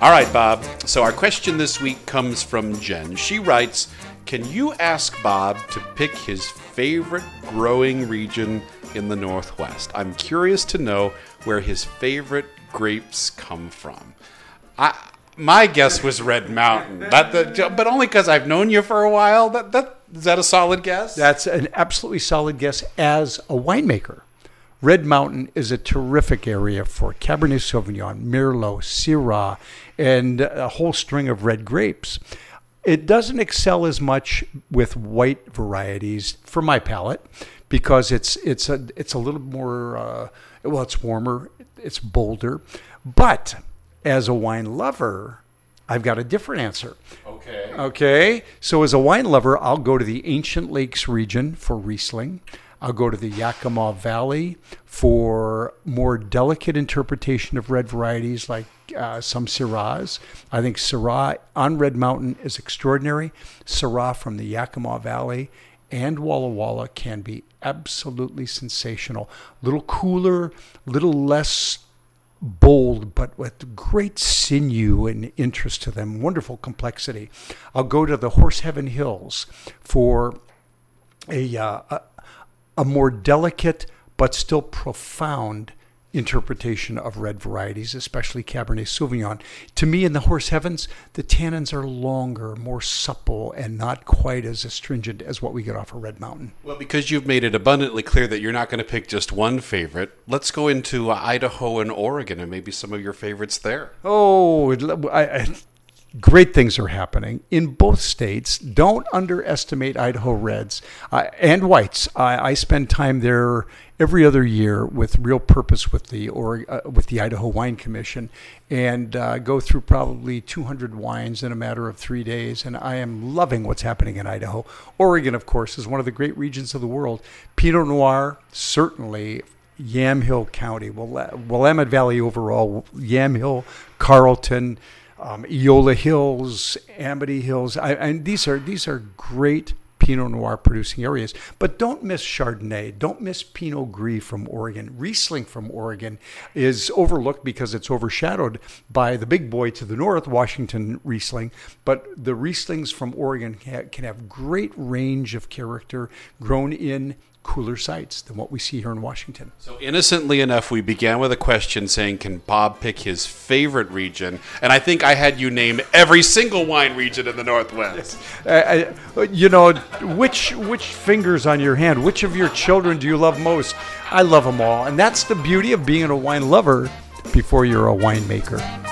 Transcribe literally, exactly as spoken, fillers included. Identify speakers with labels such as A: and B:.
A: All right, Bob. So our question this week comes from Jen. She writes, can you ask Bob to pick his favorite growing region in the Northwest? I'm curious to know where his favorite grapes come from. I, my guess was Red Mountain, that the, but only because I've known you for a while. That, that, is that a solid guess?
B: That's an absolutely solid guess as a winemaker. Red Mountain is a terrific area for Cabernet Sauvignon, Merlot, Syrah, and a whole string of red grapes. It doesn't excel as much with white varieties for my palate because it's it's a it's a little more uh, well, it's warmer, it's bolder. But as a wine lover, I've got a different answer.
A: Okay.
B: Okay. So as a wine lover, I'll go to the Ancient Lakes region for Riesling. I'll go to the Yakima Valley for more delicate interpretation of red varieties like uh, some Syrahs. I think Syrah on Red Mountain is extraordinary. Syrah from the Yakima Valley and Walla Walla can be absolutely sensational. A little cooler, a little less bold, but with great sinew and interest to them. Wonderful complexity. I'll go to the Horse Heaven Hills for a... Uh, a a more delicate but still profound interpretation of red varieties, especially Cabernet Sauvignon. To me, in the Horse Heavens, the tannins are longer, more supple, and not quite as astringent as what we get off of Red Mountain.
A: Well, because you've made it abundantly clear that you're not going to pick just one favorite, let's go into Idaho and Oregon and maybe some of your favorites there.
B: Oh, I... I Great things are happening in both states. Don't underestimate Idaho Reds uh, and Whites. I, I spend time there every other year with real purpose with the or, uh, with the Idaho Wine Commission, and uh, go through probably two hundred wines in a matter of three days. And I am loving what's happening in Idaho. Oregon, of course, is one of the great regions of the world. Pinot Noir, certainly. Yamhill County, Willamette Valley overall, Yamhill, Carlton. Um, Eola Hills, Amity Hills, I, and these are these are great Pinot Noir producing areas. But don't miss Chardonnay. Don't miss Pinot Gris from Oregon. Riesling from Oregon is overlooked because it's overshadowed by the big boy to the north, Washington Riesling. But the Rieslings from Oregon can have great range of character grown in cooler sites than what we see here in Washington.
A: So innocently enough, we began with a question saying, can Bob pick his favorite region? And I think I had you name every single wine region in the Northwest.
B: Uh, I, you know, which which fingers on your hand, which of your children do you love most? I love them all. And that's the beauty of being a wine lover before you're a winemaker.